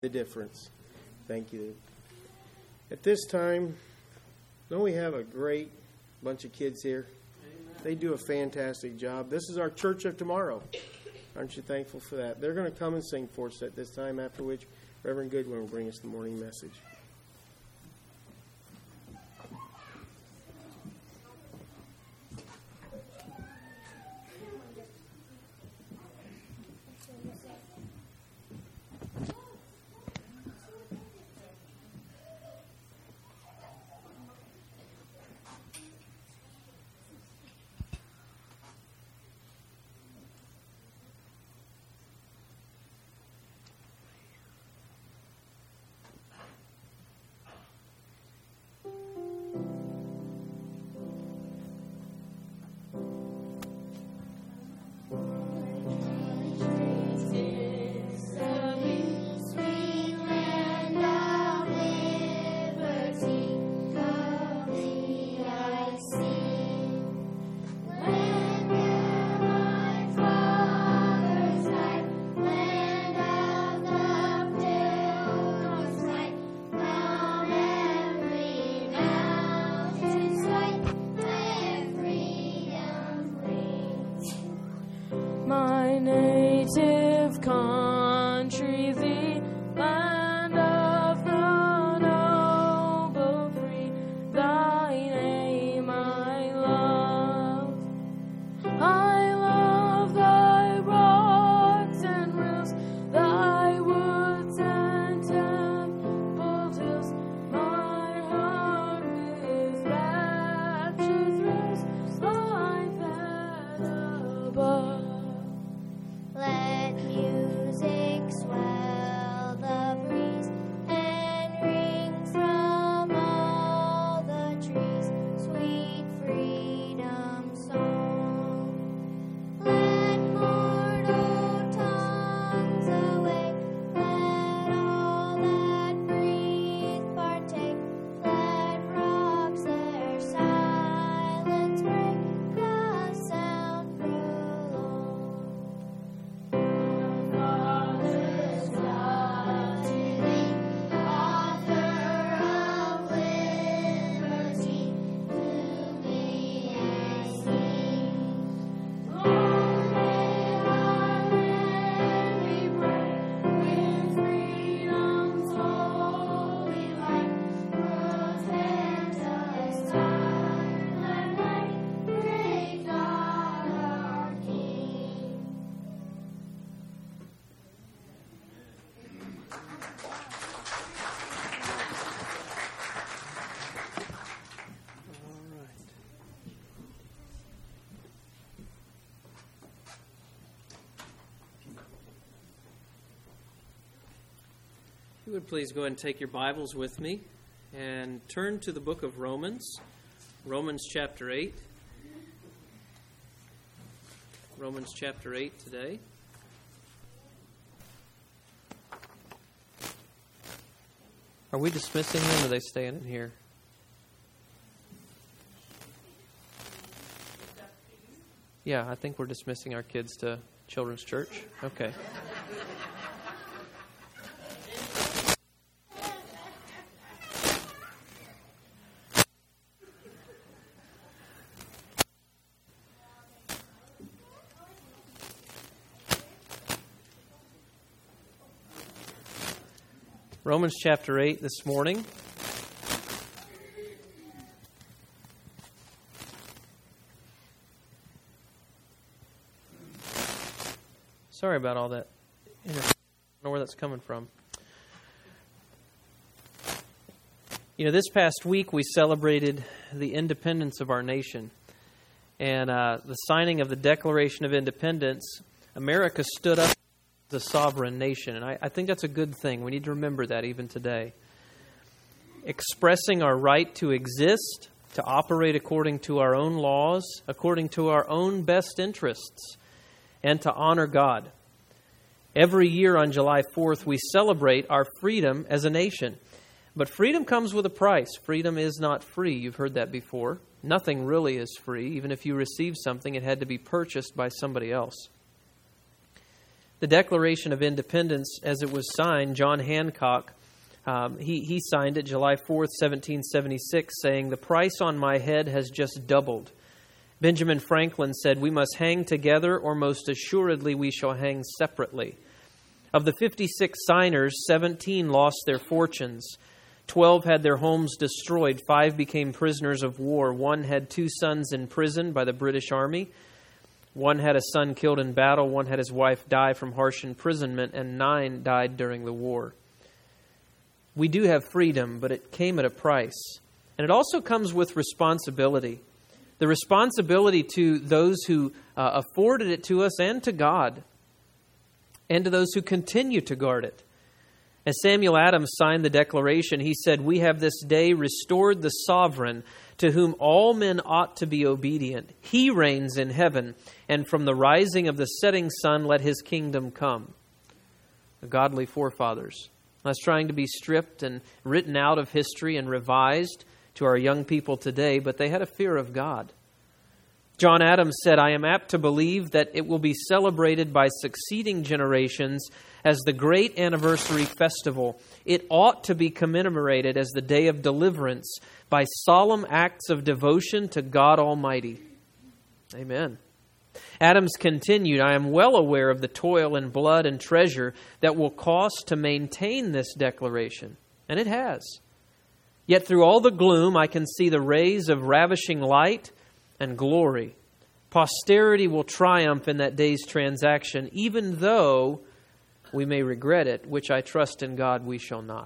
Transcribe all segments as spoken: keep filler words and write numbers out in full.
The difference. Thank you. At this time, don't we have a great bunch of kids here? Amen. They do a fantastic job. This is our church of tomorrow. Aren't you thankful for that? They're going to come and sing for us at this time, after which Reverend Goodwin will bring us the morning message. You would please go ahead and take your Bibles with me and turn to the book of Romans, Romans chapter eight. Romans chapter eight today. Are we dismissing them or are they staying in here? Yeah, I think we're dismissing our kids to Children's Church. Okay. Romans chapter eight this morning. Sorry about all that. I don't know where that's coming from. You know, this past week we celebrated the independence of our nation. And uh, the signing of the Declaration of Independence, America stood up the sovereign nation. And I, I think that's a good thing. We need to remember that even today. Expressing our right to exist, to operate according to our own laws, according to our own best interests, and to honor God. Every year on July fourth, we celebrate our freedom as a nation. But freedom comes with a price. Freedom is not free. You've heard that before. Nothing really is free. Even if you receive something, it had to be purchased by somebody else. The Declaration of Independence, as it was signed, John Hancock, um, he, he signed it July fourth, seventeen seventy-six, saying, "The price on my head has just doubled." Benjamin Franklin said, "We must hang together, or most assuredly we shall hang separately." Of the fifty-six signers, seventeen lost their fortunes. Twelve had their homes destroyed. Five became prisoners of war. One had two sons in prison by the British Army. One had a son killed in battle. One had his wife die from harsh imprisonment. And nine died during the war. We do have freedom, but it came at a price. And it also comes with responsibility. The responsibility to those who uh, afforded it to us and to God, and to those who continue to guard it. As Samuel Adams signed the Declaration, he said, "We have this day restored the sovereign to whom all men ought to be obedient. He reigns in heaven, and from the rising of the setting sun let his kingdom come." The godly forefathers. That's trying to be stripped and written out of history and revised to our young people today, but they had a fear of God. John Adams said, "I am apt to believe that it will be celebrated by succeeding generations as the great anniversary festival. It ought to be commemorated as the day of deliverance by solemn acts of devotion to God Almighty." Amen. Adams continued, "I am well aware of the toil and blood and treasure that will cost to maintain this declaration." And it has. "Yet through all the gloom I can see the rays of ravishing light and glory. Posterity will triumph in that day's transaction, even though we may regret it, which I trust in God we shall not."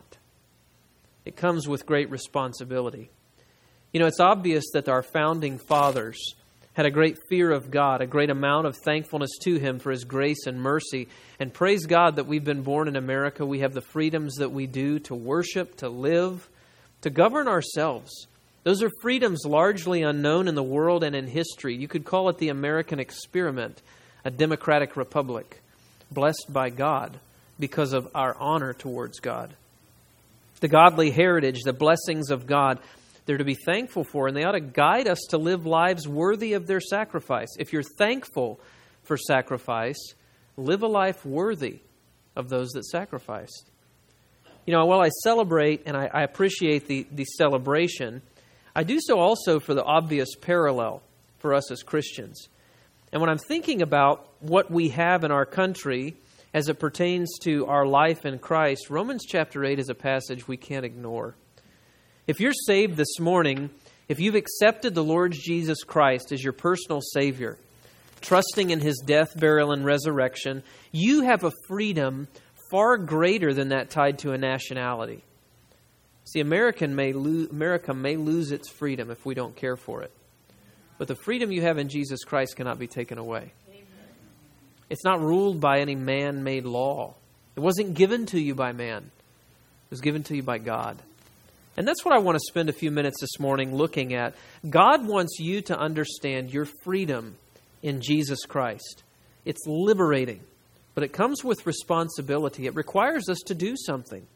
It comes with great responsibility. You know, it's obvious that our founding fathers had a great fear of God, a great amount of thankfulness to Him for His grace and mercy. And praise God that we've been born in America. We have the freedoms that we do to worship, to live, to govern ourselves. Those are freedoms largely unknown in the world and in history. You could call it the American experiment, a democratic republic, blessed by God because of our honor towards God. The godly heritage, the blessings of God, they're to be thankful for, and they ought to guide us to live lives worthy of their sacrifice. If you're thankful for sacrifice, live a life worthy of those that sacrificed. You know, while I celebrate and I, I appreciate the, the celebration, I do so also for the obvious parallel for us as Christians. And when I'm thinking about what we have in our country as it pertains to our life in Christ, Romans chapter eight is a passage we can't ignore. If you're saved this morning, if you've accepted the Lord Jesus Christ as your personal Savior, trusting in His death, burial, and resurrection, you have a freedom far greater than that tied to a nationality. See, American may lo- America may lose its freedom if we don't care for it. But the freedom you have in Jesus Christ cannot be taken away. Amen. It's not ruled by any man-made law. It wasn't given to you by man. It was given to you by God. And that's what I want to spend a few minutes this morning looking at. God wants you to understand your freedom in Jesus Christ. It's liberating, but it comes with responsibility. It requires us to do something.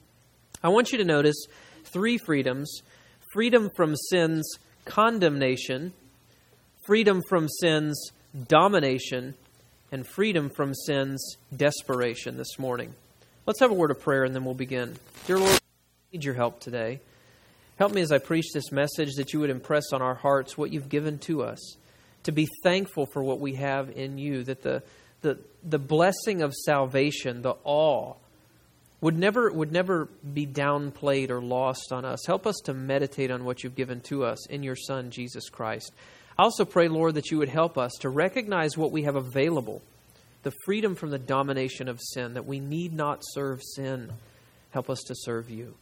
I want you to notice three freedoms: freedom from sin's condemnation, freedom from sin's domination, and freedom from sin's desperation this morning. Let's have a word of prayer and then we'll begin. Dear Lord, I need your help today. Help me as I preach this message that you would impress on our hearts what you've given to us, to be thankful for what we have in you, that the the, the blessing of salvation, the awe, would never would never be downplayed or lost on us. Help us to meditate on what you've given to us in your Son, Jesus Christ. I also pray, Lord, that you would help us to recognize what we have available, the freedom from the domination of sin, that we need not serve sin. Help us to serve you.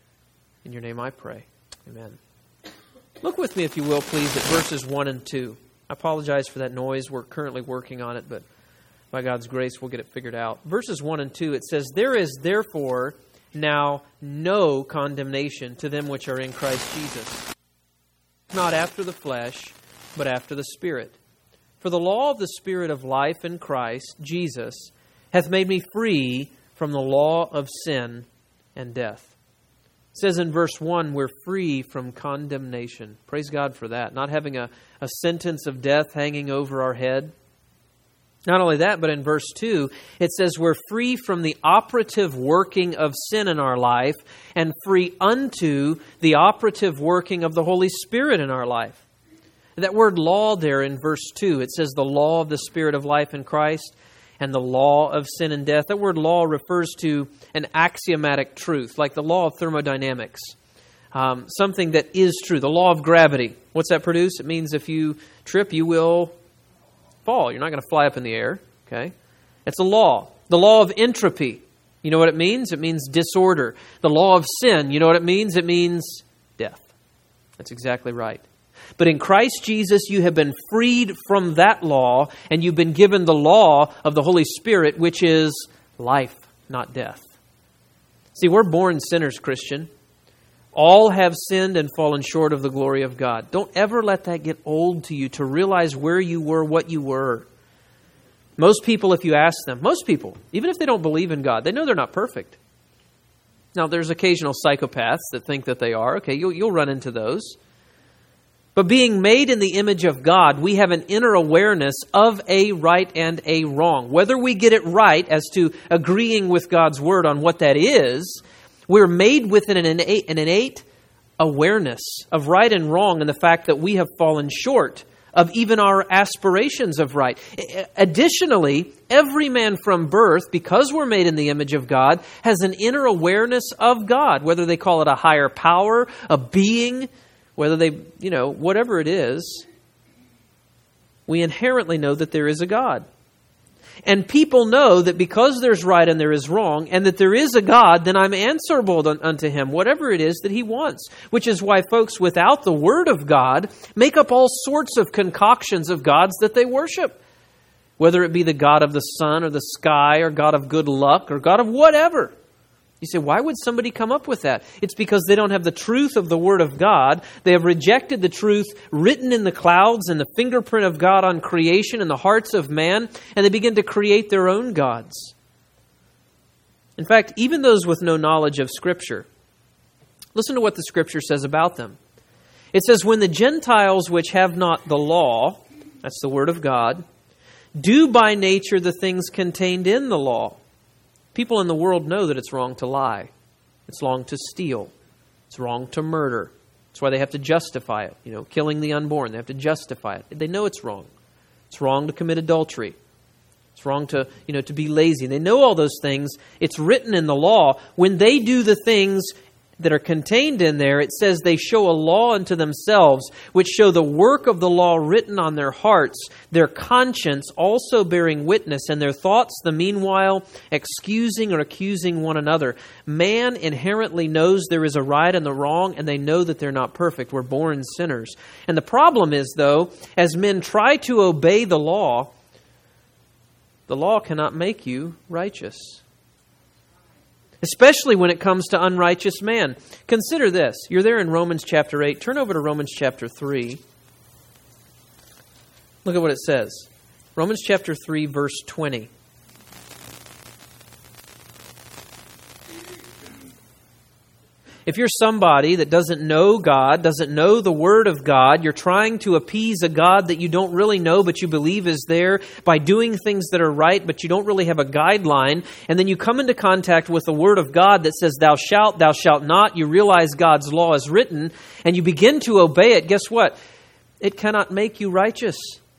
In your name I pray. Amen. Look with me, if you will, please, at verses one and two. I apologize for that noise. We're currently working on it, but by God's grace, we'll get it figured out. Verses one and two, it says, "There is therefore now no condemnation to them which are in Christ Jesus, not after the flesh, but after the Spirit. For the law of the Spirit of life in Christ Jesus hath made me free from the law of sin and death." It says in verse one, we're free from condemnation. Praise God for that. Not having a, a sentence of death hanging over our head. Not only that, but in verse two, it says we're free from the operative working of sin in our life and free unto the operative working of the Holy Spirit in our life. That word law there in verse two, it says the law of the Spirit of life in Christ and the law of sin and death. That word law refers to an axiomatic truth, like the law of thermodynamics. Um, something that is true. The law of gravity. What's that produce? It means if you trip, you will fall. You're not going to fly up in the air. Okay, it's a law. The law of entropy. You know what it means? It means disorder. The law of sin. You know what it means? It means death. That's exactly right. But in Christ Jesus, you have been freed from that law, and you've been given the law of the Holy Spirit, which is life, not death. See, we're born sinners, Christian. All have sinned and fallen short of the glory of God. Don't ever let that get old to you, to realize where you were, what you were. Most people, if you ask them, most people, even if they don't believe in God, they know they're not perfect. Now, there's occasional psychopaths that think that they are. Okay, you'll, you'll run into those. But being made in the image of God, we have an inner awareness of a right and a wrong. Whether we get it right as to agreeing with God's word on what that is, we're made with an innate, an innate awareness of right and wrong and the fact that we have fallen short of even our aspirations of right. Additionally, every man from birth, because we're made in the image of God, has an inner awareness of God, whether they call it a higher power, a being, whether they, you know, whatever it is, we inherently know that there is a God. And people know that because there's right and there is wrong, and that there is a God, then I'm answerable unto Him, whatever it is that He wants. Which is why folks without the Word of God make up all sorts of concoctions of gods that they worship. Whether it be the God of the sun or the sky or God of good luck or God of whatever. You say, why would somebody come up with that? It's because they don't have the truth of the Word of God. They have rejected the truth written in the clouds and the fingerprint of God on creation in the hearts of man, and they begin to create their own gods. In fact, even those with no knowledge of Scripture, listen to what the Scripture says about them. It says, when the Gentiles which have not the law, that's the Word of God, do by nature the things contained in the law. People in the world know that it's wrong to lie. It's wrong to steal. It's wrong to murder. That's why they have to justify it. You know, killing the unborn, they have to justify it. They know it's wrong. It's wrong to commit adultery. It's wrong to, you know, to be lazy. They know all those things. It's written in the law. When they do the things that are contained in there, it says they show a law unto themselves, which show the work of the law written on their hearts, their conscience also bearing witness, and their thoughts the meanwhile excusing or accusing one another. Man inherently knows there is a right and the wrong, and they know that they're not perfect. We're born sinners. And the problem is, though, as men try to obey the law, the law cannot make you righteous. Especially when it comes to unrighteous man. Consider this. You're there in Romans chapter eight. Turn over to Romans chapter three. Look at what it says. Romans chapter three, verse twenty. If you're somebody that doesn't know God, doesn't know the Word of God, you're trying to appease a God that you don't really know but you believe is there by doing things that are right, but you don't really have a guideline, and then you come into contact with the Word of God that says, thou shalt, thou shalt not, you realize God's law is written, and you begin to obey it, guess what? It cannot make you righteous.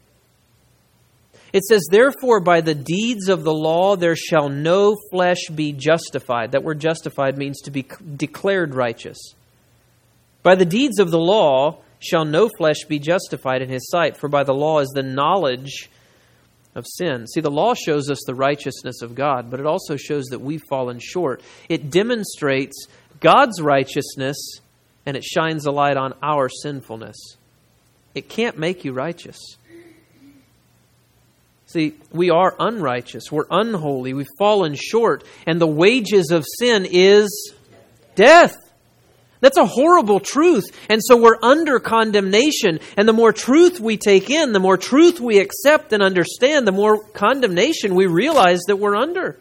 It says, therefore, by the deeds of the law there shall no flesh be justified. That word justified means to be declared righteous. By the deeds of the law shall no flesh be justified in His sight, for by the law is the knowledge of sin. See, the law shows us the righteousness of God, but it also shows that we've fallen short. It demonstrates God's righteousness, and it shines a light on our sinfulness. It can't make you righteous. See, we are unrighteous. We're unholy. We've fallen short. And the wages of sin is death. That's a horrible truth. And so we're under condemnation. And the more truth we take in, the more truth we accept and understand, the more condemnation we realize that we're under.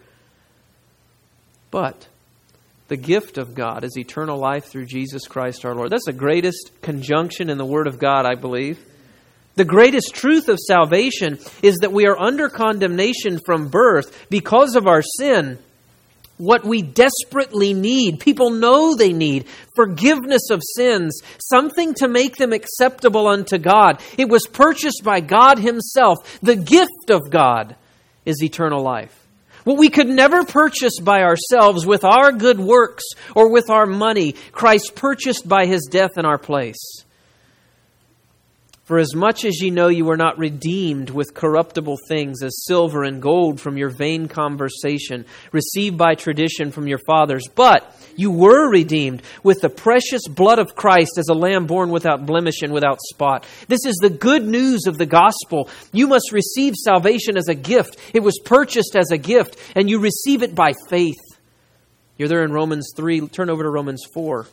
But the gift of God is eternal life through Jesus Christ our Lord. That's the greatest conjunction in the Word of God, I believe. The greatest truth of salvation is that we are under condemnation from birth because of our sin. What we desperately need, people know they need, forgiveness of sins, something to make them acceptable unto God. It was purchased by God Himself. The gift of God is eternal life. What we could never purchase by ourselves with our good works or with our money, Christ purchased by His death in our place. For as much as ye know you were not redeemed with corruptible things as silver and gold from your vain conversation, received by tradition from your fathers, but you were redeemed with the precious blood of Christ as a lamb born without blemish and without spot. This is the good news of the gospel. You must receive salvation as a gift. It was purchased as a gift, and you receive it by faith. You're there in Romans three. Turn over to Romans four.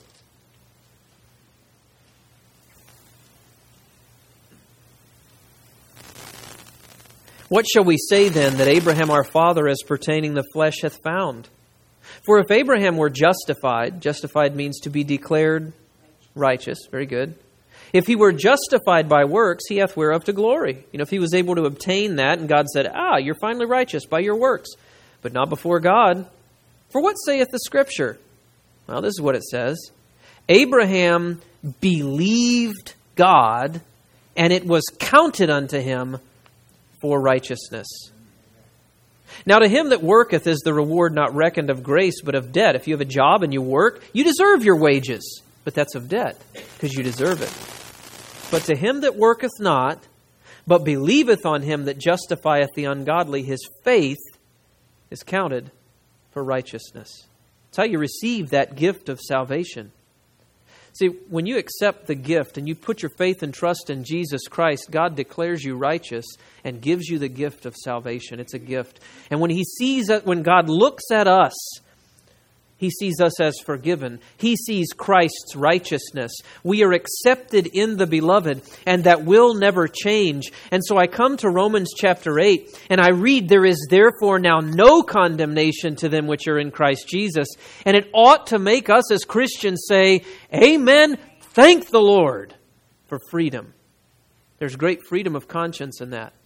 What shall we say then that Abraham our father as pertaining the flesh hath found? For if Abraham were justified, justified means to be declared righteous, very good. If he were justified by works, he hath whereof to glory. You know, if he was able to obtain that and God said, ah, you're finally righteous by your works, but not before God. For what saith the Scripture? Well, this is what it says. Abraham believed God, and it was counted unto him for righteousness. Now to him that worketh is the reward not reckoned of grace, but of debt. If you have a job and you work, you deserve your wages, but that's of debt, because you deserve it. But to him that worketh not, but believeth on him that justifieth the ungodly, his faith is counted for righteousness. That's how you receive that gift of salvation. See, when you accept the gift and you put your faith and trust in Jesus Christ, God declares you righteous and gives you the gift of salvation. It's a gift. And when He sees it, when God looks at us, He sees us as forgiven. He sees Christ's righteousness. We are accepted in the Beloved, and that will never change. And so I come to Romans chapter eight, and I read, there is therefore now no condemnation to them which are in Christ Jesus. And it ought to make us as Christians say, amen, thank the Lord for freedom. There's great freedom of conscience in that.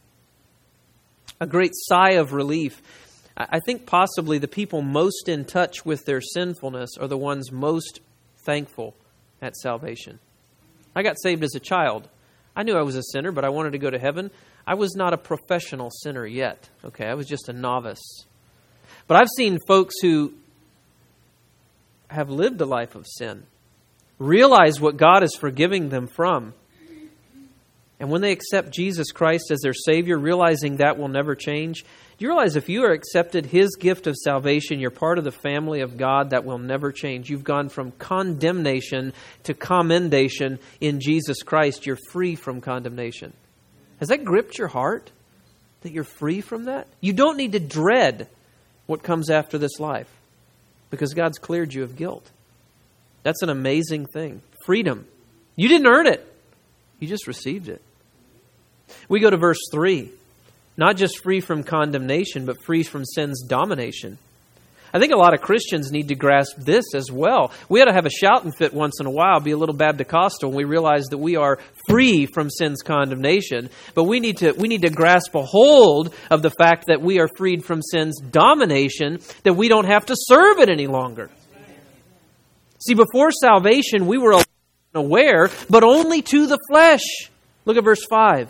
A great sigh of relief. I think possibly the people most in touch with their sinfulness are the ones most thankful at salvation. I got saved as a child. I knew I was a sinner, but I wanted to go to heaven. I was not a professional sinner yet. Okay, I was just a novice. But I've seen folks who have lived a life of sin, realize what God is forgiving them from. And when they accept Jesus Christ as their Savior, realizing that will never change, do you realize if you are accepted His gift of salvation, you're part of the family of God that will never change. You've gone from condemnation to commendation in Jesus Christ. You're free from condemnation. Has that gripped your heart? That you're free from that? You don't need to dread what comes after this life because God's cleared you of guilt. That's an amazing thing. Freedom. You didn't earn it. You just received it. We go to verse three. Not just free from condemnation, but free from sin's domination. I think a lot of Christians need to grasp this as well. We ought to have a shouting fit once in a while, be a little Baptist-costal, when we realize that we are free from sin's condemnation. But we need to we need to grasp a hold of the fact that we are freed from sin's domination, that we don't have to serve it any longer. See, before salvation, we were aware, but only to the flesh. Look at verse five.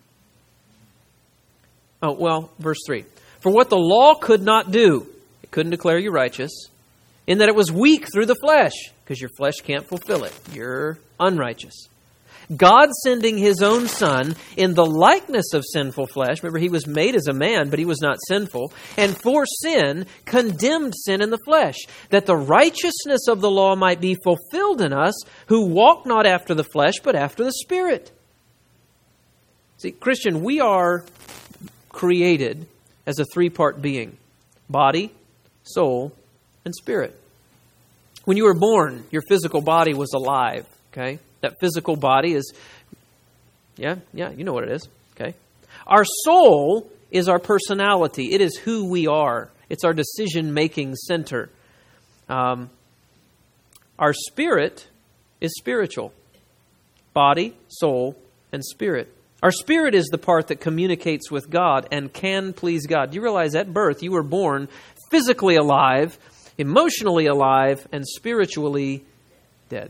Oh, well, verse three. For what the law could not do, it couldn't declare you righteous, in that it was weak through the flesh, because your flesh can't fulfill it. You're unrighteous. God sending His own Son in the likeness of sinful flesh. Remember, He was made as a man, but He was not sinful. And for sin, condemned sin in the flesh, that the righteousness of the law might be fulfilled in us, who walk not after the flesh, but after the Spirit. See, Christian, we are created as a three-part being: body, soul, and spirit. When you were born, your physical body was alive, okay? That physical body is, yeah, yeah, you know what it is, okay? Our soul is our personality. It is who we are. It's our decision-making center. Um, our spirit is spiritual. Body, soul, and and spirit. Our spirit is the part that communicates with God and can please God. Do you realize at birth you were born physically alive, emotionally alive, and spiritually dead?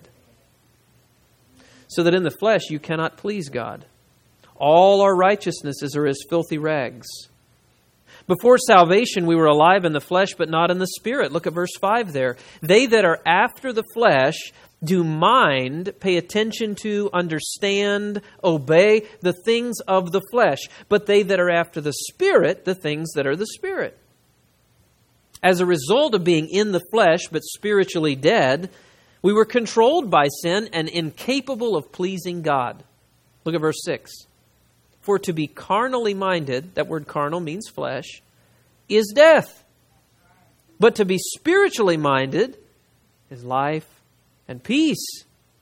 So that in the flesh you cannot please God. All our righteousnesses are as filthy rags. Before salvation we were alive in the flesh, but not in the spirit. Look at verse five there. They that are after the flesh do mind, pay attention to, understand, obey the things of the flesh. But they that are after the Spirit, the things that are the Spirit. As a result of being in the flesh but spiritually dead, we were controlled by sin and incapable of pleasing God. Look at verse six. For to be carnally minded, that word carnal means flesh, is death. But to be spiritually minded is life and peace.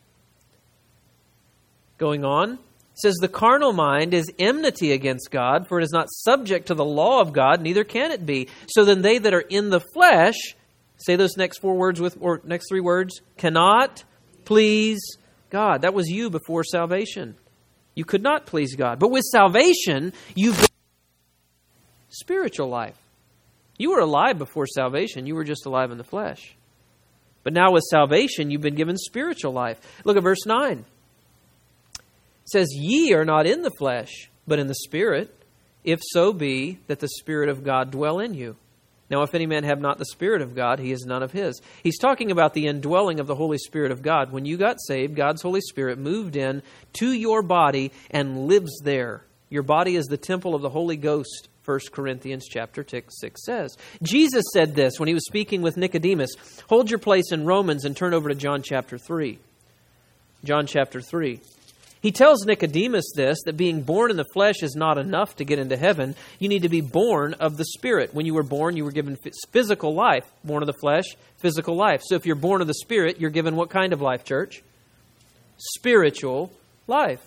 Going on, it says, the carnal mind is enmity against God, for it is not subject to the law of God, neither can it be. So then they that are in the flesh, say those next four words with, or next three words, cannot please God. That was you before salvation. You could not please God. But with salvation, you've got spiritual life. You were alive before salvation. You were just alive in the flesh. But now with salvation, you've been given spiritual life. Look at verse nine. It says, ye are not in the flesh, but in the Spirit, if so be that the Spirit of God dwell in you. Now, if any man have not the Spirit of God, he is none of his. He's talking about the indwelling of the Holy Spirit of God. When you got saved, God's Holy Spirit moved in to your body and lives there. Your body is the temple of the Holy Ghost, First Corinthians chapter six says. Jesus said this when he was speaking with Nicodemus. Hold your place in Romans and turn over to John chapter three. John chapter three. He tells Nicodemus this, that being born in the flesh is not enough to get into heaven. You need to be born of the Spirit. When you were born, you were given physical life. Born of the flesh, physical life. So if you're born of the Spirit, you're given what kind of life, church? Spiritual life.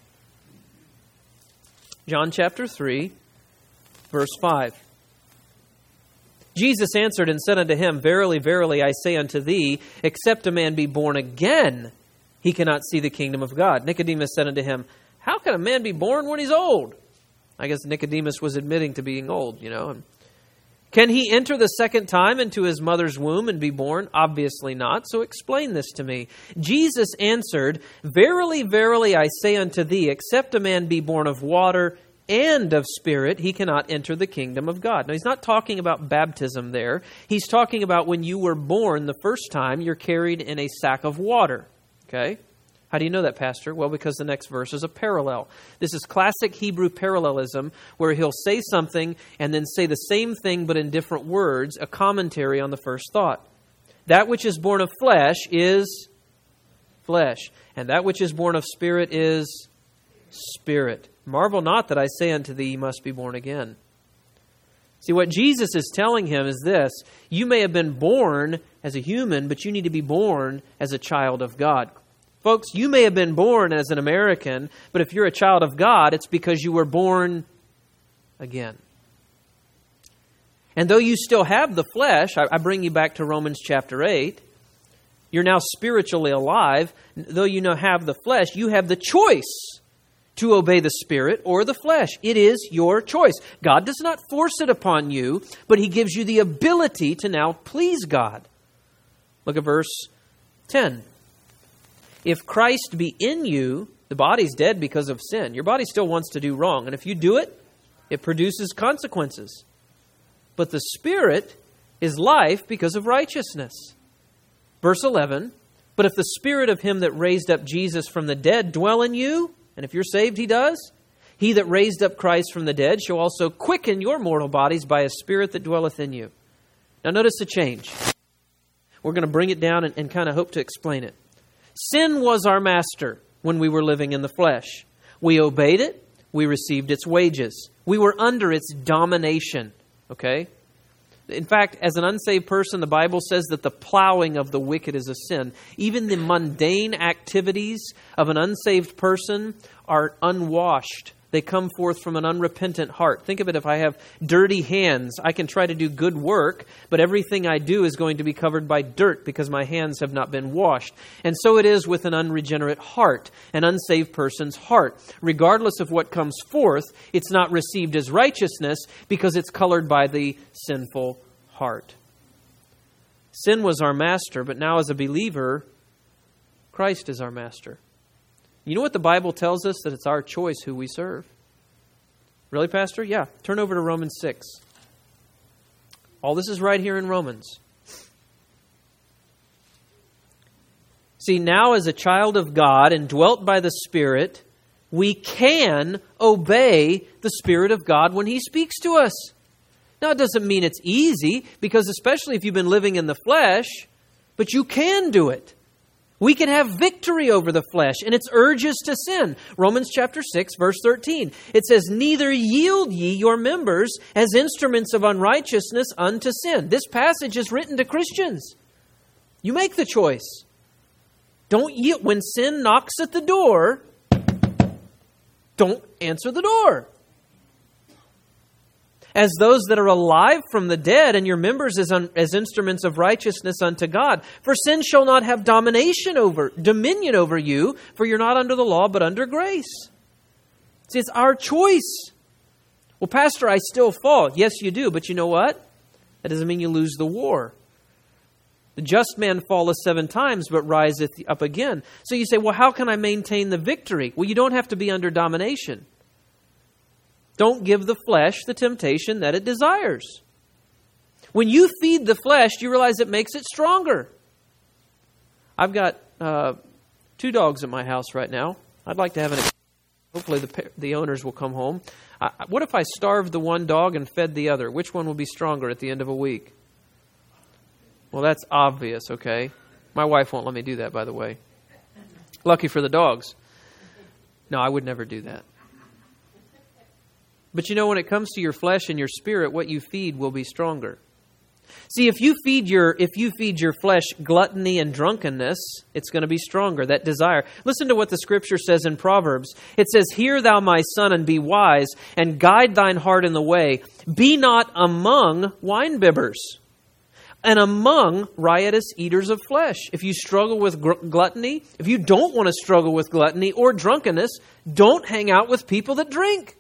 John chapter three, verse five. Jesus answered and said unto him, verily, verily, I say unto thee, except a man be born again, he cannot see the kingdom of God. Nicodemus said unto him, how can a man be born when he's old? I guess Nicodemus was admitting to being old, you know. Can he enter the second time into his mother's womb and be born? Obviously not. So explain this to me. Jesus answered, verily, verily, I say unto thee, except a man be born of water and of Spirit, he cannot enter the kingdom of God. Now, he's not talking about baptism there. He's talking about when you were born the first time, you're carried in a sack of water. Okay? How do you know that, Pastor? Well, because the next verse is a parallel. This is classic Hebrew parallelism where he'll say something and then say the same thing but in different words, a commentary on the first thought. That which is born of flesh is flesh, and that which is born of spirit is spirit. Marvel not that I say unto thee, you must be born again. See, what Jesus is telling him is this. You may have been born as a human, but you need to be born as a child of God. Folks, you may have been born as an American, but if you're a child of God, it's because you were born again. And though you still have the flesh, I bring you back to Romans chapter eight, you're now spiritually alive. Though you now have the flesh, you have the choice to obey the Spirit or the flesh. It is your choice. God does not force it upon you, but He gives you the ability to now please God. Look at verse ten. If Christ be in you, the body's dead because of sin. Your body still wants to do wrong. And if you do it, it produces consequences. But the Spirit is life because of righteousness. Verse eleven, but if the Spirit of Him that raised up Jesus from the dead dwell in you, and if you're saved, He does, He that raised up Christ from the dead shall also quicken your mortal bodies by His Spirit that dwelleth in you. Now notice the change. We're going to bring it down and, and kind of hope to explain it. Sin was our master when we were living in the flesh. We obeyed it. We received its wages. We were under its domination. Okay? In fact, as an unsaved person, the Bible says that the plowing of the wicked is a sin. Even the mundane activities of an unsaved person are unwashed They come forth from an unrepentant heart. Think of it, if I have dirty hands, I can try to do good work, but everything I do is going to be covered by dirt because my hands have not been washed. And so it is with an unregenerate heart, an unsaved person's heart. Regardless of what comes forth, it's not received as righteousness because it's colored by the sinful heart. Sin was our master, but now as a believer, Christ is our master. You know what the Bible tells us? That it's our choice who we serve. Really, Pastor? Yeah. Turn over to Romans six. All this is right here in Romans. See, now as a child of God and dwelt by the Spirit, we can obey the Spirit of God when He speaks to us. Now, it doesn't mean it's easy, because especially if you've been living in the flesh, but you can do it. We can have victory over the flesh and its urges to sin. Romans chapter six, verse thirteen. It says, "Neither yield ye your members as instruments of unrighteousness unto sin." This passage is written to Christians. You make the choice. Don't yield. When sin knocks at the door, don't answer the door. As those that are alive from the dead, and your members as, un, as instruments of righteousness unto God. For sin shall not have domination over, dominion over you, for you're not under the law, but under grace. See, it's our choice. Well, Pastor, I still fall. Yes, you do, but you know what? That doesn't mean you lose the war. The just man falleth seven times, but riseth up again. So you say, well, how can I maintain the victory? Well, you don't have to be under domination. Don't give the flesh the temptation that it desires. When you feed the flesh, you realize it makes it stronger. I've got uh, two dogs at my house right now. I'd like to have an... Hopefully the the owners will come home. Uh, what if I starved the one dog and fed the other? Which one will be stronger at the end of a week? Well, that's obvious, okay? My wife won't let me do that, by the way. Lucky for the dogs. No, I would never do that. But you know, when it comes to your flesh and your spirit, what you feed will be stronger. See, if you feed your if you feed your flesh gluttony and drunkenness, it's going to be stronger, that desire. Listen to what the Scripture says in Proverbs. It says, "Hear thou, my son, and be wise, and guide thine heart in the way. Be not among winebibbers, and among riotous eaters of flesh." If you struggle with gr- gluttony, if you don't want to struggle with gluttony or drunkenness, don't hang out with people that drink.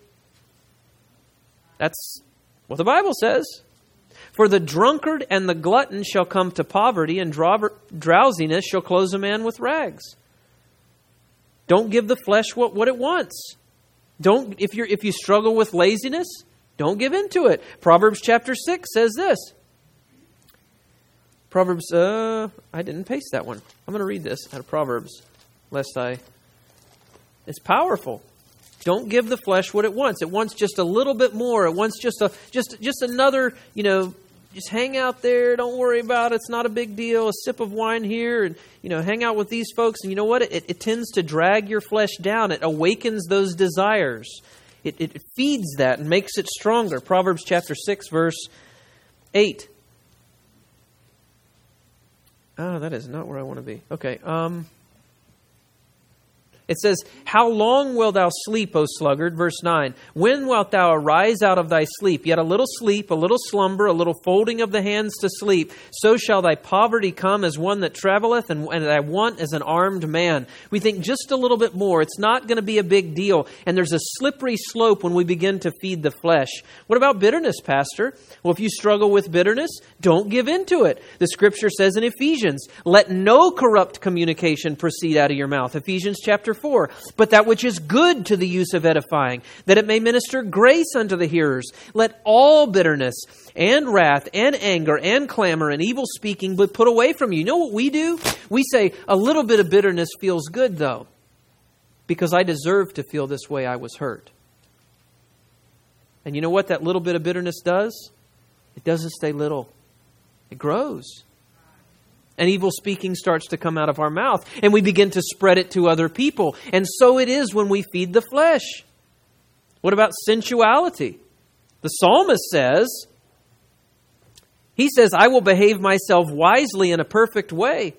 That's what the Bible says. "For the drunkard and the glutton shall come to poverty, and drowsiness shall clothe a man with rags." Don't give the flesh what, what it wants. Don't if you if you struggle with laziness, don't give into it. Proverbs chapter six says this. Proverbs, uh, I didn't paste that one. I'm going to read this out of Proverbs, lest I... It's powerful. Don't give the flesh what it wants. It wants just a little bit more. It wants just a just just another, you know, just hang out there. Don't worry about it. It's not a big deal. A sip of wine here, and, you know, hang out with these folks. And you know what? It, it tends to drag your flesh down. It awakens those desires. It, it feeds that and makes it stronger. Proverbs chapter six, verse eight. Ah, that is not where I want to be. Okay. Um... It says, "How long wilt thou sleep, O sluggard?" Verse nine. "When wilt thou arise out of thy sleep? Yet a little sleep, a little slumber, a little folding of the hands to sleep. So shall thy poverty come as one that traveleth, and, and thy want as an armed man." We think just a little bit more. It's not going to be a big deal. And there's a slippery slope when we begin to feed the flesh. What about bitterness, Pastor? Well, if you struggle with bitterness, don't give into it. The Scripture says in Ephesians, "Let no corrupt communication proceed out of your mouth." Ephesians chapter four. "But that which is good to the use of edifying, that it may minister grace unto the hearers. Let all bitterness and wrath and anger and clamor and evil speaking be put away from you." You know what we do? We say, a little bit of bitterness feels good, though, because I deserve to feel this way. I was hurt. And you know what that little bit of bitterness does? It doesn't stay little. It grows. And evil speaking starts to come out of our mouth. And we begin to spread it to other people. And so it is when we feed the flesh. What about sensuality? The psalmist says, he says, "I will behave myself wisely in a perfect way.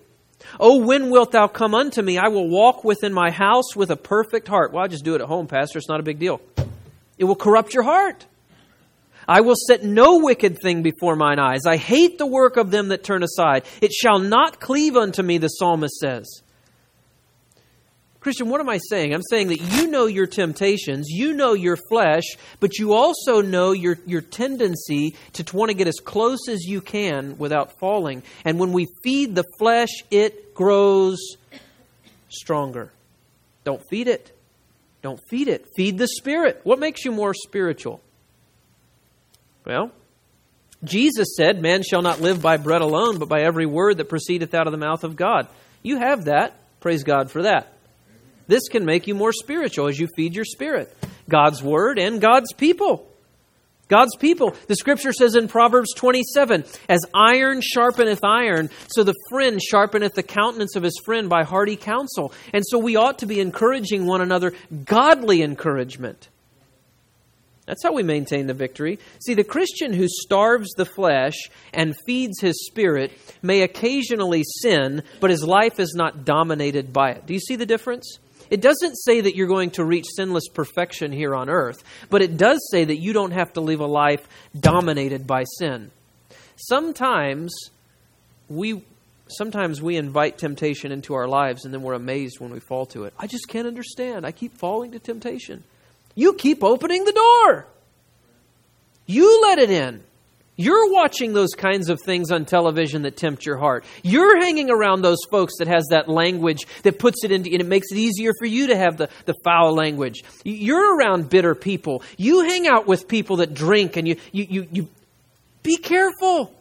Oh, when wilt thou come unto me? I will walk within my house with a perfect heart. Well, I'll just do it at home, Pastor. It's not a big deal. It will corrupt your heart. I will set no wicked thing before mine eyes. I hate the work of them that turn aside. It shall not cleave unto me, the psalmist says. Christian, what am I saying? I'm saying that you know your temptations, you know your flesh, but you also know your, your tendency to want to get as close as you can without falling. And when we feed the flesh, it grows stronger. Don't feed it. Don't feed it. Feed the Spirit. What makes you more spiritual? Well, Jesus said, man shall not live by bread alone, but by every word that proceedeth out of the mouth of God. You have that. Praise God for that. This can make you more spiritual as you feed your spirit. God's Word and God's people. God's people. The Scripture says in Proverbs twenty-seven, as iron sharpeneth iron, so the friend sharpeneth the countenance of his friend by hearty counsel. And so we ought to be encouraging one another, godly encouragement. That's how we maintain the victory. See, the Christian who starves the flesh and feeds his spirit may occasionally sin, but his life is not dominated by it. Do you see the difference? It doesn't say that you're going to reach sinless perfection here on earth, but it does say that you don't have to live a life dominated by sin. Sometimes we sometimes we invite temptation into our lives and then we're amazed when we fall to it. I just can't understand. I keep falling to temptation. You keep opening the door. You let it in. You're watching those kinds of things on television that tempt your heart. You're hanging around those folks that has that language that puts it into, and it makes it easier for you to have the, the foul language. You're around bitter people. You hang out with people that drink, and you, you, you, you be careful.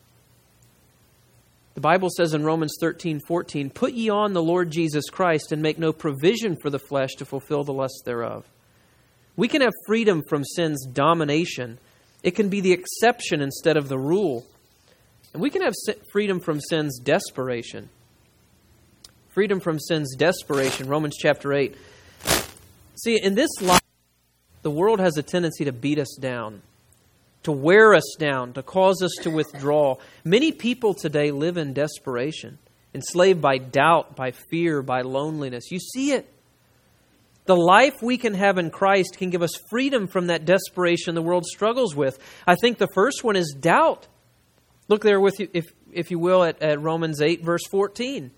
The Bible says in Romans thirteen fourteen, put ye on the Lord Jesus Christ and make no provision for the flesh to fulfill the lusts thereof. We can have freedom from sin's domination. It can be the exception instead of the rule. And we can have freedom from sin's desperation. Freedom from sin's desperation. Romans chapter eight. See, in this life, the world has a tendency to beat us down, to wear us down, to cause us to withdraw. Many people today live in desperation, enslaved by doubt, by fear, by loneliness. You see it. The life we can have in Christ can give us freedom from that desperation the world struggles with. I think the first one is doubt. Look there with you, if if you will, at, at Romans eight, verse fourteen.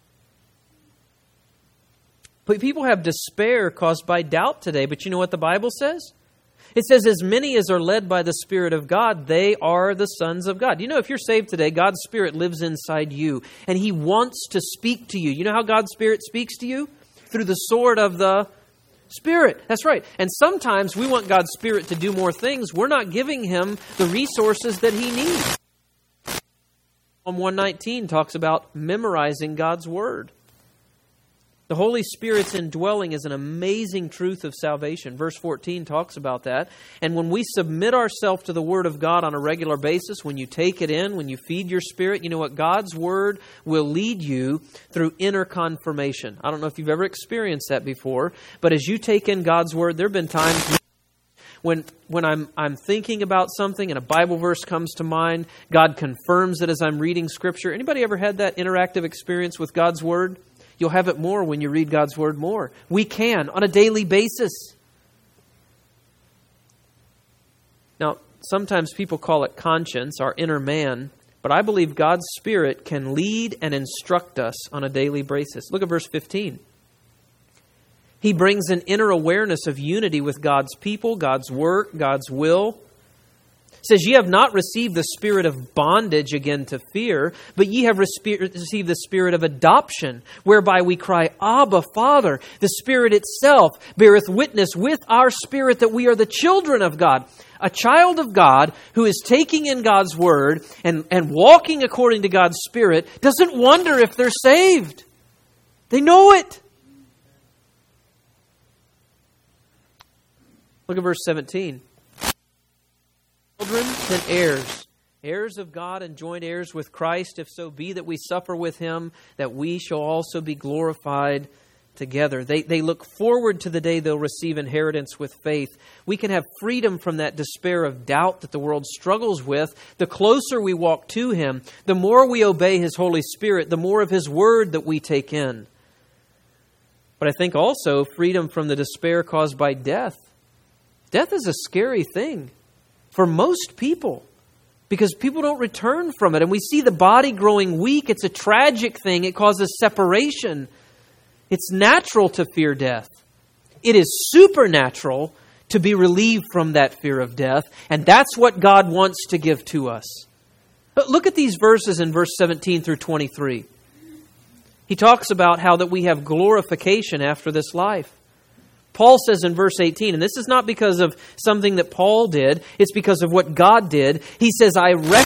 But people have despair caused by doubt today. But you know what the Bible says? It says, as many as are led by the Spirit of God, they are the sons of God. You know, if you're saved today, God's Spirit lives inside you. And He wants to speak to you. You know how God's Spirit speaks to you? Through the sword of the Spirit. That's right. And sometimes we want God's Spirit to do more things. We're not giving Him the resources that He needs. Psalm one nineteen talks about memorizing God's Word. The Holy Spirit's indwelling is an amazing truth of salvation. Verse fourteen talks about that. And when we submit ourselves to the Word of God on a regular basis, when you take it in, when you feed your spirit, you know what? God's Word will lead you through inner confirmation. I don't know if you've ever experienced that before, but as you take in God's Word, there have been times when when I'm I'm thinking about something and a Bible verse comes to mind, God confirms it as I'm reading Scripture. Anybody ever had that interactive experience with God's Word? You'll have it more when you read God's Word more. We can, on a daily basis. Now, sometimes people call it conscience, our inner man, but I believe God's Spirit can lead and instruct us on a daily basis. Look at verse fifteen. He brings an inner awareness of unity with God's people, God's work, God's will. It says, ye have not received the spirit of bondage again to fear, but ye have received the spirit of adoption, whereby we cry, Abba, Father. The Spirit itself beareth witness with our spirit that we are the children of God. A child of God who is taking in God's Word and, and walking according to God's Spirit doesn't wonder if they're saved. They know it. Look at verse seventeen. Children, then heirs, heirs of God and joint heirs with Christ, if so be that we suffer with Him, that we shall also be glorified together. They, they look forward to the day they'll receive inheritance with faith. We can have freedom from that despair of doubt that the world struggles with. The closer we walk to Him, the more we obey His Holy Spirit, the more of His Word that we take in. But I think also freedom from the despair caused by death. Death is a scary thing for most people, because people don't return from it. And we see the body growing weak. It's a tragic thing. It causes separation. It's natural to fear death. It is supernatural to be relieved from that fear of death. And that's what God wants to give to us. But look at these verses in verse seventeen through twenty-three. He talks about how that we have glorification after this life. Paul says in verse eighteen, and this is not because of something that Paul did, it's because of what God did. He says, I reckon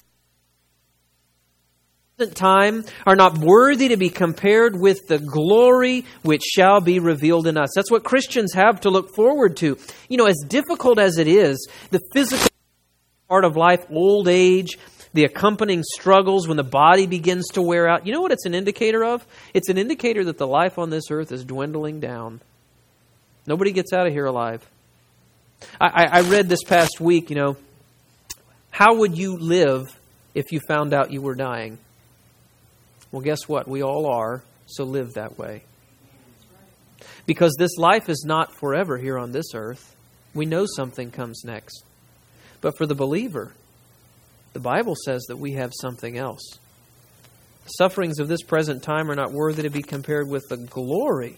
time are not worthy to be compared with the glory which shall be revealed in us. That's what Christians have to look forward to. You know, as difficult as it is, the physical part of life, old age, the accompanying struggles when the body begins to wear out, you know what it's an indicator of? It's an indicator that the life on this earth is dwindling down. Nobody gets out of here alive. I, I read this past week, you know, how would you live if you found out you were dying? Well, guess what? We all are, so live that way. Because this life is not forever here on this earth. We know something comes next. But for the believer, the Bible says that we have something else. The sufferings of this present time are not worthy to be compared with the glory.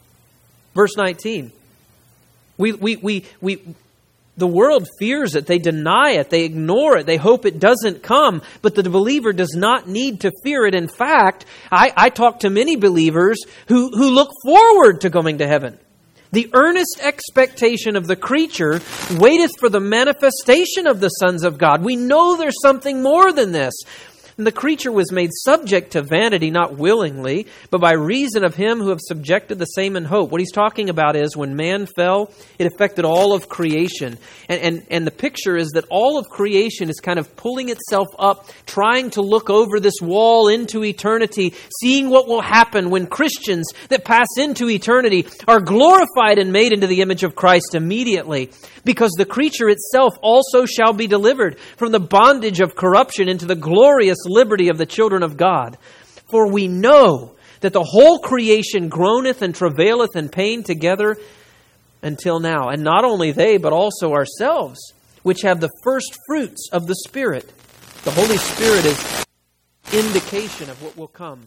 Verse nineteen. We, we, we, we, the world fears it. They deny it. They ignore it. They hope it doesn't come. But the believer does not need to fear it. In fact, I, I talk to many believers who, who look forward to going to heaven. The earnest expectation of the creature waiteth for the manifestation of the sons of God. We know there's something more than this. And the creature was made subject to vanity, not willingly, but by reason of him who have subjected the same in hope. What he's talking about is when man fell, it affected all of creation. And, and, and the picture is that all of creation is kind of pulling itself up, trying to look over this wall into eternity, seeing what will happen when Christians that pass into eternity are glorified and made into the image of Christ immediately. Because the creature itself also shall be delivered from the bondage of corruption into the glorious liberty of the children of God. For we know that the whole creation groaneth and travaileth in pain together until now. And not only they, but also ourselves, which have the first fruits of the Spirit. The Holy Spirit is indication of what will come.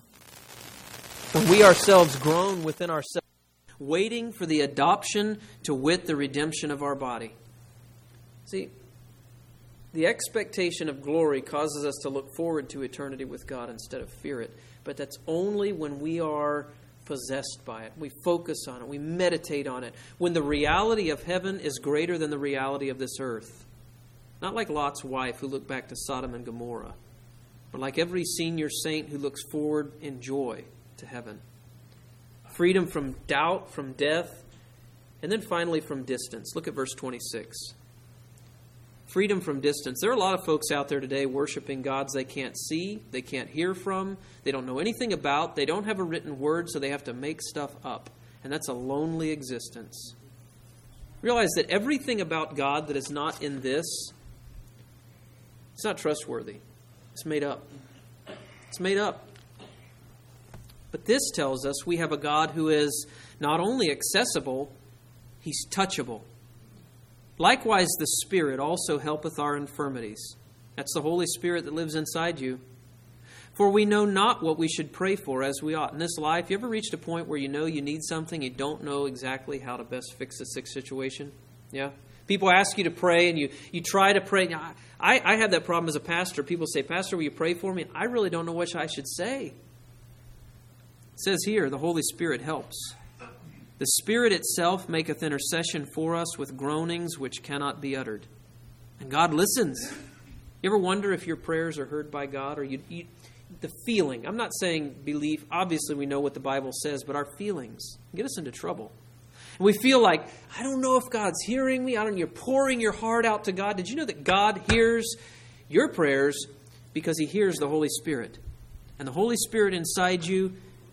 When we ourselves groan within ourselves, waiting for the adoption, to wit, the redemption of our body. See, the expectation of glory causes us to look forward to eternity with God instead of fear it. But that's only when we are possessed by it. We focus on it. We meditate on it. When the reality of heaven is greater than the reality of this earth. Not like Lot's wife who looked back to Sodom and Gomorrah, but like every senior saint who looks forward in joy to heaven. Freedom from doubt, from death, and then finally from distance. Look at verse twenty-six. Freedom from distance. There are a lot of folks out there today worshiping gods they can't see, they can't hear from, they don't know anything about, they don't have a written word, so they have to make stuff up. And that's a lonely existence. Realize that everything about God that is not in this, it's not trustworthy. It's made up. It's made up. But this tells us we have a God who is not only accessible, He's touchable. Likewise, the Spirit also helpeth our infirmities. That's the Holy Spirit that lives inside you. For we know not what we should pray for as we ought. In this life, you ever reached a point where you know you need something, you don't know exactly how to best fix a sick situation? Yeah? People ask you to pray, and you, you try to pray. I, I have that problem as a pastor. People say, Pastor, will you pray for me? And I really don't know what I should say. It says here, the Holy Spirit helps. The Spirit itself maketh intercession for us with groanings which cannot be uttered. And God listens. You ever wonder if your prayers are heard by God? Or you, you the feeling. I'm not saying belief. Obviously, we know what the Bible says, but our feelings get us into trouble. And we feel like, I don't know if God's hearing me. I don't. You're pouring your heart out to God. Did you know that God hears your prayers because He hears the Holy Spirit? And the Holy Spirit inside you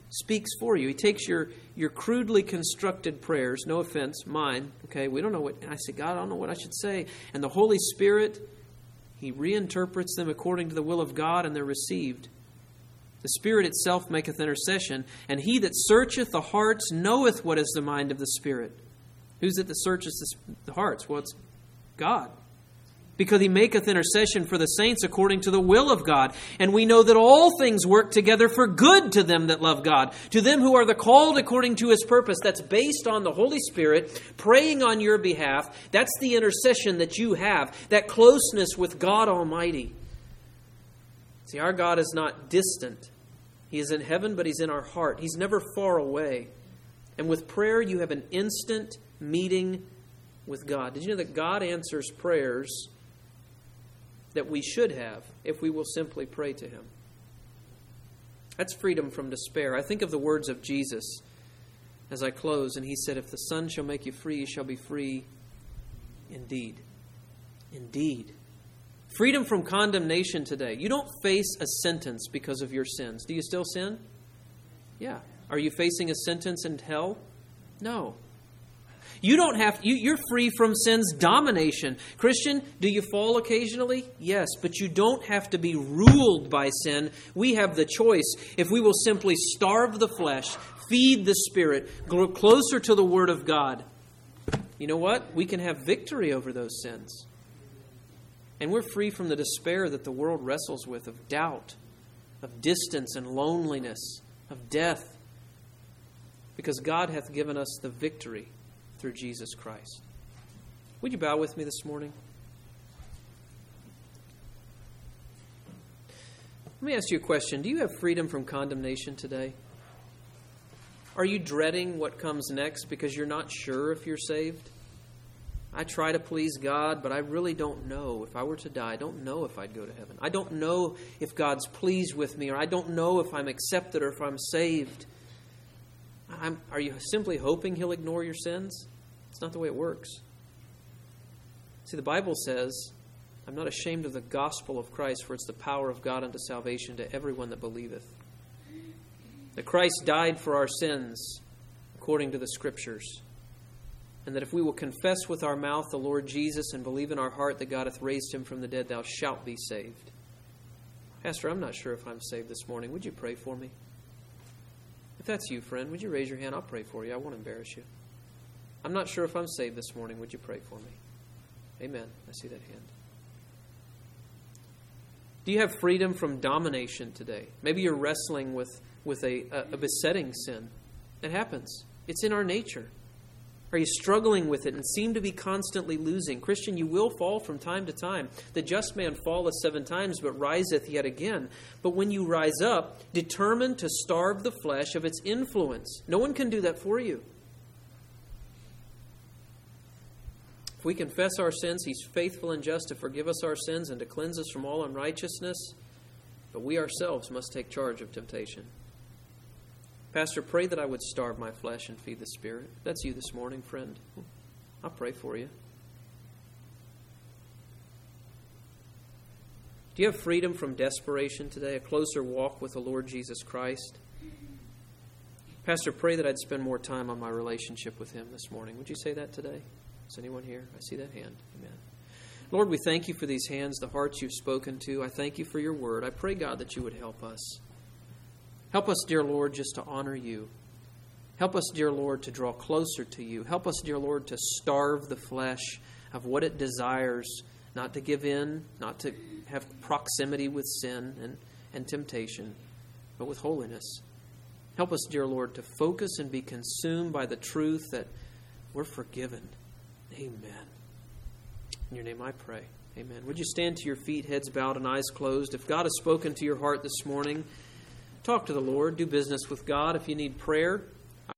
speaks for you. He takes your, your crudely constructed prayers, no offense, mine, okay, we don't know what, and I say, God, I don't know what I should say. And the Holy Spirit, He reinterprets them according to the will of God, and they're received. The Spirit itself maketh intercession, and He that searcheth the hearts knoweth what is the mind of the Spirit. Who's it that searches the hearts? Well, it's God. Because He maketh intercession for the saints according to the will of God. And we know that all things work together for good to them that love God, to them who are the called according to His purpose. That's based on the Holy Spirit praying on your behalf. That's the intercession that you have, that closeness with God Almighty. See, our God is not distant. He is in heaven, but He's in our heart. He's never far away. And with prayer, you have an instant meeting with God. Did you know that God answers prayers that we should have if we will simply pray to Him? That's freedom from despair. I think of the words of Jesus as I close, and He said, if the Son shall make you free, you shall be free indeed. Indeed. Freedom from condemnation today. You don't face a sentence because of your sins. Do you still sin? Yeah. Are you facing a sentence in hell? No. You don't have, you, you're free from sin's domination. Christian, do you fall occasionally? Yes, but you don't have to be ruled by sin. We have the choice. If we will simply starve the flesh, feed the Spirit, grow closer to the Word of God, you know what? We can have victory over those sins. And we're free from the despair that the world wrestles with, of doubt, of distance and loneliness, of death, because God hath given us the victory through Jesus Christ. Would you bow with me this morning? Let me ask you a question. Do you have freedom from condemnation today? Are you dreading what comes next because you're not sure if you're saved? I try to please God, but I really don't know. If I were to die, I don't know if I'd go to heaven. I don't know if God's pleased with me, or I don't know if I'm accepted or if I'm saved. I'm, are you simply hoping He'll ignore your sins? It's not the way it works. See, the Bible says, I'm not ashamed of the gospel of Christ, for it's the power of God unto salvation to everyone that believeth. That Christ died for our sins according to the Scriptures. And that if we will confess with our mouth the Lord Jesus and believe in our heart that God hath raised Him from the dead, thou shalt be saved. Pastor, I'm not sure if I'm saved this morning. Would you pray for me? If that's you, friend, would you raise your hand? I'll pray for you. I won't embarrass you. I'm not sure if I'm saved this morning. Would you pray for me? Amen. I see that hand. Do you have freedom from domination today? Maybe you're wrestling with, with a, a, a besetting sin. It happens. It's in our nature. Are you struggling with it and seem to be constantly losing? Christian, you will fall from time to time. The just man falleth seven times, but riseth yet again. But when you rise up, determined to starve the flesh of its influence. No one can do that for you. If we confess our sins, He's faithful and just to forgive us our sins and to cleanse us from all unrighteousness. But we ourselves must take charge of temptation. Pastor, pray that I would starve my flesh and feed the Spirit. If that's you this morning, friend, I'll pray for you. Do you have freedom from desperation today, a closer walk with the Lord Jesus Christ? Pastor, pray that I'd spend more time on my relationship with Him this morning. Would you say that today? Is anyone here? I see that hand. Amen. Lord, we thank You for these hands, the hearts You've spoken to. I thank You for Your word. I pray, God, that You would help us. Help us, dear Lord, just to honor You. Help us, dear Lord, to draw closer to You. Help us, dear Lord, to starve the flesh of what it desires, not to give in, not to have proximity with sin and, and temptation, but with holiness. Help us, dear Lord, to focus and be consumed by the truth that we're forgiven. Amen. In Your name I pray. Amen. Would you stand to your feet, heads bowed and eyes closed? If God has spoken to your heart this morning, talk to the Lord. Do business with God. If you need prayer,